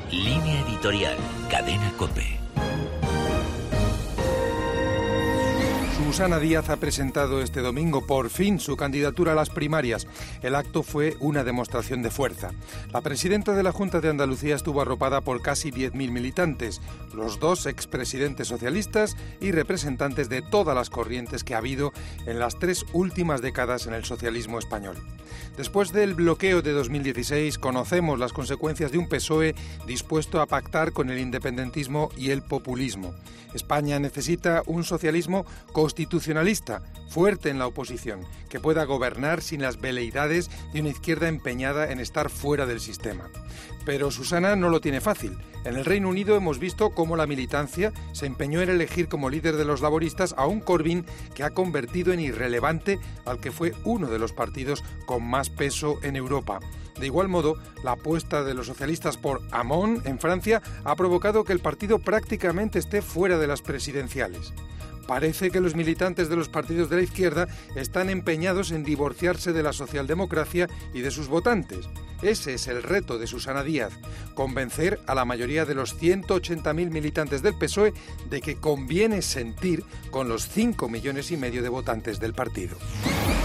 Línea editorial, Cadena COPE. Susana Díaz ha presentado este domingo por fin su candidatura a las primarias. El acto fue una demostración de fuerza. La presidenta de la Junta de Andalucía estuvo arropada por casi 10.000 militantes, los dos expresidentes socialistas y representantes de todas las corrientes que ha habido en las 3 últimas décadas en el socialismo español. Después del bloqueo de 2016, conocemos las consecuencias de un PSOE dispuesto a pactar con el independentismo y el populismo. España necesita un socialismo constitucionalista, fuerte en la oposición, que pueda gobernar sin las veleidades de una izquierda empeñada en estar fuera del sistema. Pero Susana no lo tiene fácil. En el Reino Unido hemos visto cómo la militancia se empeñó en elegir como líder de los laboristas a un Corbyn que ha convertido en irrelevante al que fue uno de los partidos con más peso en Europa. De igual modo, la apuesta de los socialistas por Hamon en Francia ha provocado que el partido prácticamente esté fuera de las presidenciales. Parece que los militantes de los partidos de la izquierda están empeñados en divorciarse de la socialdemocracia y de sus votantes. Ese es el reto de Susana Díaz, convencer a la mayoría de los 180.000 militantes del PSOE de que conviene sentir con los 5,5 millones de votantes del partido.